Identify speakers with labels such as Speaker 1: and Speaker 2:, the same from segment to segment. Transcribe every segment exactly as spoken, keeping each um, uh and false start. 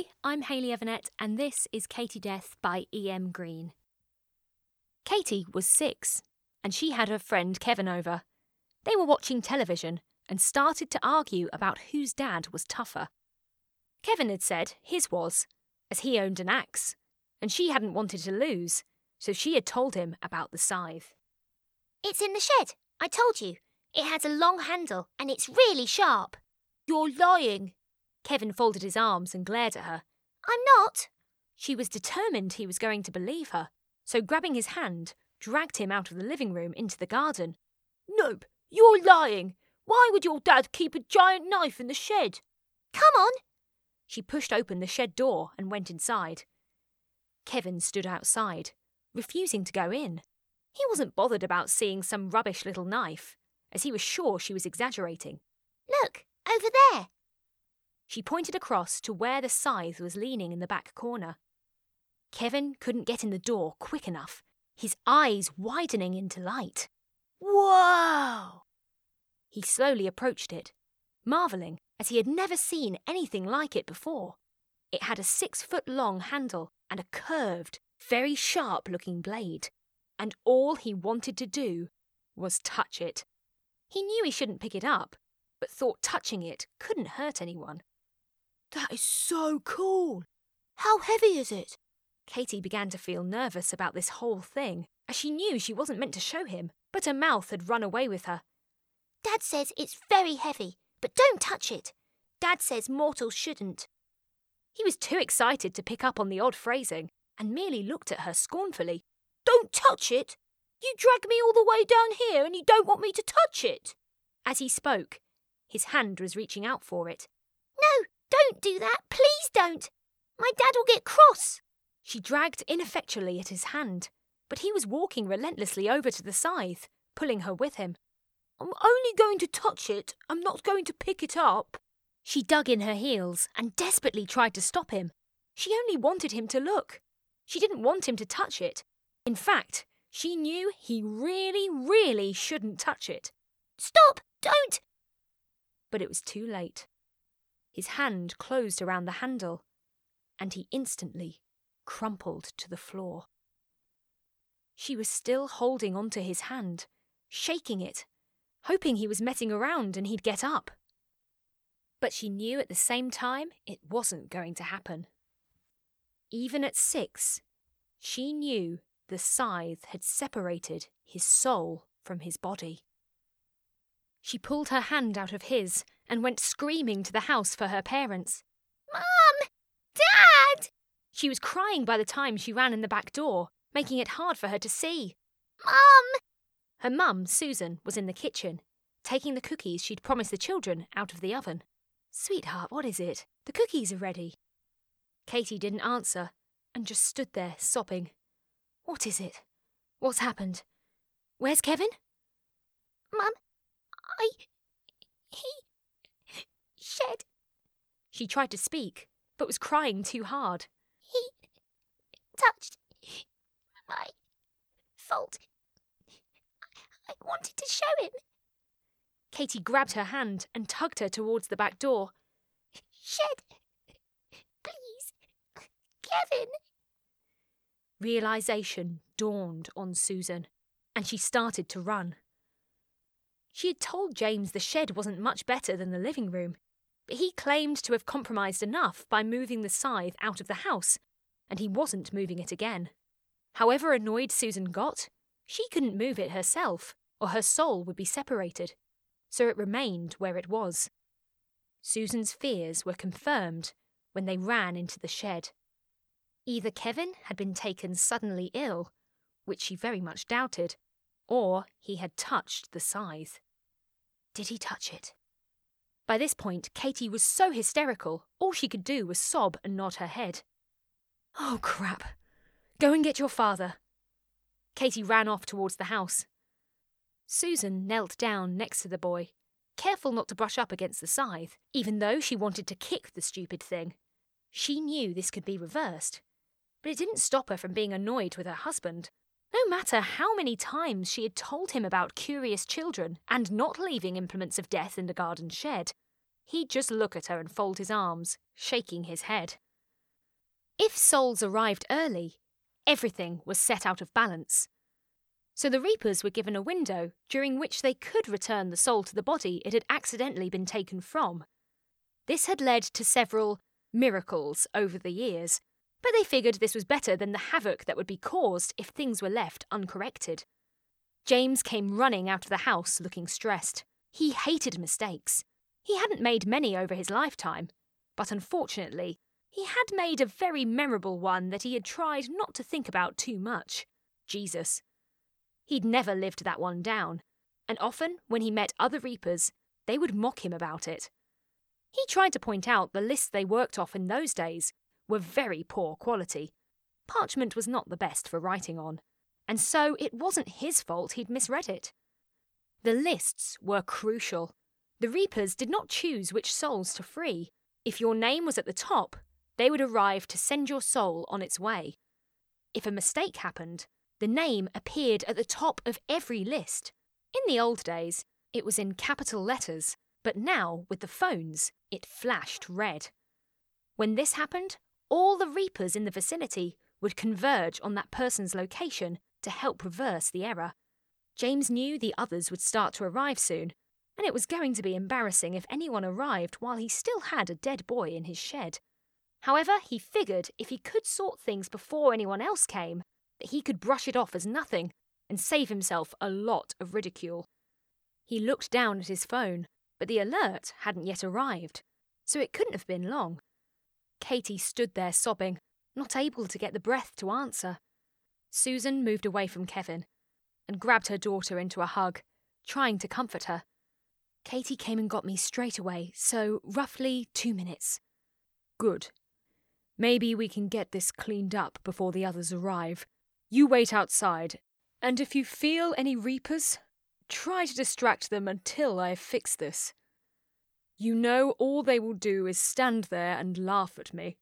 Speaker 1: Hi, I'm Hayley Evanett, and this is Katie Death by E M Green. Katie was six, and she had her friend Kevin over. They were watching television and started to argue about whose dad was tougher. Kevin had said his was, as he owned an axe, and she hadn't wanted to lose, so she had told him about the scythe.
Speaker 2: It's in the shed, I told you. It has a long handle and it's really sharp. You're lying.
Speaker 1: Kevin folded his arms and glared at her.
Speaker 2: I'm not.
Speaker 1: She was determined he was going to believe her, so grabbing his hand, dragged him out of the living room into the garden.
Speaker 2: Nope, you're lying. Why would your dad keep a giant knife in the shed? Come on.
Speaker 1: She pushed open the shed door and went inside. Kevin stood outside, refusing to go in. He wasn't bothered about seeing some rubbish little knife, as he was sure she was exaggerating.
Speaker 2: Look, over there.
Speaker 1: She pointed across to where the scythe was leaning in the back corner. Kevin couldn't get in the door quick enough, his eyes widening into light.
Speaker 2: Whoa!
Speaker 1: He slowly approached it, marvelling as he had never seen anything like it before. It had a six-foot-long handle and a curved, very sharp-looking blade, and all he wanted to do was touch it. He knew he shouldn't pick it up, but thought touching it couldn't hurt anyone.
Speaker 2: That is so cool. How heavy is it?
Speaker 1: Katie began to feel nervous about this whole thing, as she knew she wasn't meant to show him, but her mouth had run away with her.
Speaker 2: Dad says it's very heavy, but don't touch it. Dad says mortals shouldn't.
Speaker 1: He was too excited to pick up on the odd phrasing, and merely looked at her scornfully.
Speaker 2: Don't touch it. You dragged me all the way down here and you don't want me to touch it.
Speaker 1: As he spoke, his hand was reaching out for it.
Speaker 2: No, don't do that. Please don't. My dad will get cross.
Speaker 1: She dragged ineffectually at his hand, but he was walking relentlessly over to the scythe, pulling her with him.
Speaker 2: I'm only going to touch it. I'm not going to pick it up.
Speaker 1: She dug in her heels and desperately tried to stop him. She only wanted him to look. She didn't want him to touch it. In fact, she knew he really, really shouldn't touch it.
Speaker 2: Stop! Don't!
Speaker 1: But it was too late. His hand closed around the handle, and he instantly crumpled to the floor. She was still holding onto his hand, shaking it, hoping he was messing around and he'd get up. But she knew at the same time it wasn't going to happen. Even at six, she knew the scythe had separated his soul from his body. She pulled her hand out of his and went screaming to the house for her parents.
Speaker 2: Mum! Dad!
Speaker 1: She was crying by the time she ran in the back door, making it hard for her to see.
Speaker 2: Mum!
Speaker 1: Her mum, Susan, was in the kitchen, taking the cookies she'd promised the children out of the oven. Sweetheart, what is it? The cookies are ready. Katie didn't answer and just stood there sobbing. What is it? What's happened? Where's Kevin?
Speaker 2: Mum, I... he... shed.
Speaker 1: She tried to speak, but was crying too hard.
Speaker 2: He touched my fault. I wanted to show him.
Speaker 1: Katie grabbed her hand and tugged her towards the back door.
Speaker 2: Shed, please, Kevin.
Speaker 1: Realisation dawned on Susan, and she started to run. She had told James the shed wasn't much better than the living room, but he claimed to have compromised enough by moving the scythe out of the house, and he wasn't moving it again. However annoyed Susan got, she couldn't move it herself, or her soul would be separated, so it remained where it was. Susan's fears were confirmed when they ran into the shed. Either Kevin had been taken suddenly ill, which she very much doubted, or he had touched the scythe. Did he touch it? By this point, Katie was so hysterical, all she could do was sob and nod her head. Oh, crap. Go and get your father. Katie ran off towards the house. Susan knelt down next to the boy, careful not to brush up against the scythe, even though she wanted to kick the stupid thing. She knew this could be reversed, but it didn't stop her from being annoyed with her husband. No matter how many times she had told him about curious children and not leaving implements of death in the garden shed, he'd just look at her and fold his arms, shaking his head. If souls arrived early, everything was set out of balance. So the reapers were given a window during which they could return the soul to the body it had accidentally been taken from. This had led to several miracles over the years, but they figured this was better than the havoc that would be caused if things were left uncorrected. James came running out of the house looking stressed. He hated mistakes. He hadn't made many over his lifetime, but unfortunately, he had made a very memorable one that he had tried not to think about too much: Jesus. He'd never lived that one down, and often when he met other reapers, they would mock him about it. He tried to point out the lists they worked off in those days were very poor quality. Parchment was not the best for writing on, and so it wasn't his fault he'd misread it. The lists were crucial. The reapers did not choose which souls to free. If your name was at the top, they would arrive to send your soul on its way. If a mistake happened, the name appeared at the top of every list. In the old days, it was in capital letters, but now, with the phones, it flashed red. When this happened, all the reapers in the vicinity would converge on that person's location to help reverse the error. James knew the others would start to arrive soon, and it was going to be embarrassing if anyone arrived while he still had a dead boy in his shed. However, he figured if he could sort things before anyone else came, that he could brush it off as nothing and save himself a lot of ridicule. He looked down at his phone, but the alert hadn't yet arrived, so it couldn't have been long. Katie stood there sobbing, not able to get the breath to answer. Susan moved away from Kevin and grabbed her daughter into a hug, trying to comfort her. Katie came and got me straight away, so roughly two minutes. Good. Maybe we can get this cleaned up before the others arrive. You wait outside, and if you feel any reapers, try to distract them until I fix this. You know all they will do is stand there and laugh at me.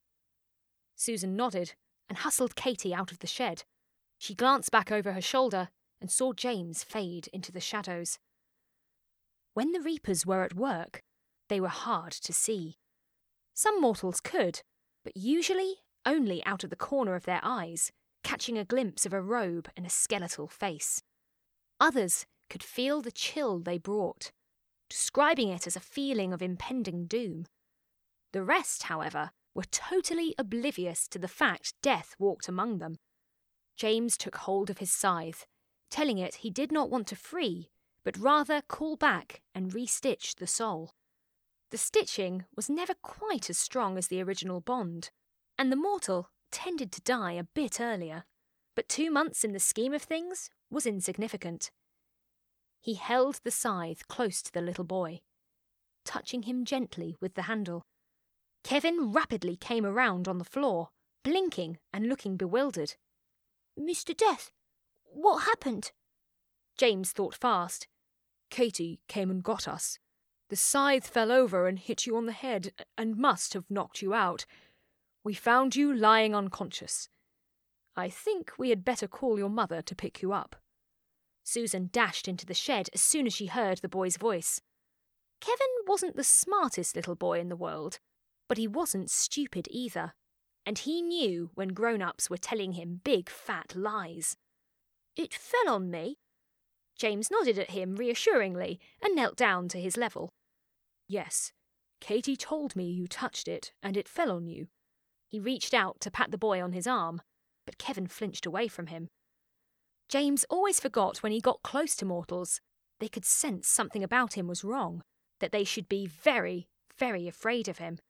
Speaker 1: Susan nodded and hustled Katie out of the shed. She glanced back over her shoulder and saw James fade into the shadows. When the reapers were at work, they were hard to see. Some mortals could, but usually only out of the corner of their eyes, catching a glimpse of a robe and a skeletal face. Others could feel the chill they brought, describing it as a feeling of impending doom. The rest, however, were totally oblivious to the fact death walked among them. James took hold of his scythe, telling it he did not want to free, but rather call back and restitch the soul. The stitching was never quite as strong as the original bond, and the mortal tended to die a bit earlier, but two months in the scheme of things was insignificant. He held the scythe close to the little boy, touching him gently with the handle. Kevin rapidly came around on the floor, blinking and looking bewildered.
Speaker 2: Mister Death, what happened?
Speaker 1: James thought fast. Katie came and got us. The scythe fell over and hit you on the head and must have knocked you out. We found you lying unconscious. I think we had better call your mother to pick you up. Susan dashed into the shed as soon as she heard the boy's voice. Kevin wasn't the smartest little boy in the world, but he wasn't stupid either, and he knew when grown-ups were telling him big fat lies. It fell on me. James nodded at him reassuringly and knelt down to his level. Yes, Katie told me you touched it and it fell on you. He reached out to pat the boy on his arm, but Kevin flinched away from him. James always forgot when he got close to mortals. They could sense something about him was wrong, that they should be very, very afraid of him.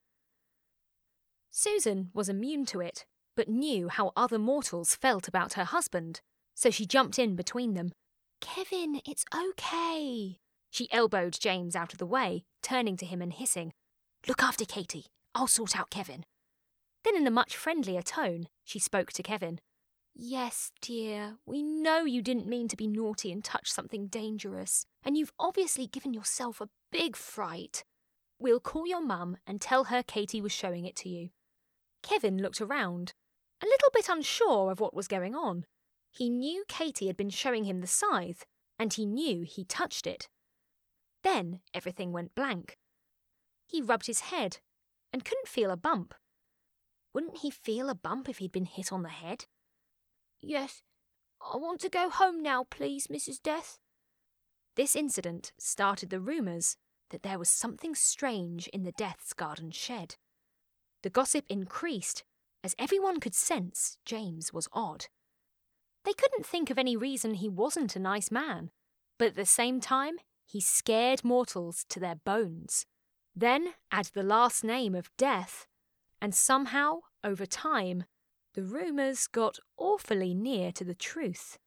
Speaker 1: Susan was immune to it, but knew how other mortals felt about her husband, so she jumped in between them. Kevin, it's okay. She elbowed James out of the way, turning to him and hissing, Look after Katie. I'll sort out Kevin. Then in a much friendlier tone, she spoke to Kevin. Yes, dear, we know you didn't mean to be naughty and touch something dangerous, and you've obviously given yourself a big fright. We'll call your mum and tell her Katie was showing it to you. Kevin looked around, a little bit unsure of what was going on. He knew Katie had been showing him the scythe, and he knew he touched it. Then everything went blank. He rubbed his head and couldn't feel a bump. Wouldn't he feel a bump if he'd been hit on the head?
Speaker 2: Yes, I want to go home now, please, Missus Death.
Speaker 1: This incident started the rumours that there was something strange in the Death's garden shed. The gossip increased as everyone could sense James was odd. They couldn't think of any reason he wasn't a nice man, but at the same time, he scared mortals to their bones. Then add the last name of Death, and somehow, over time, the rumours got awfully near to the truth.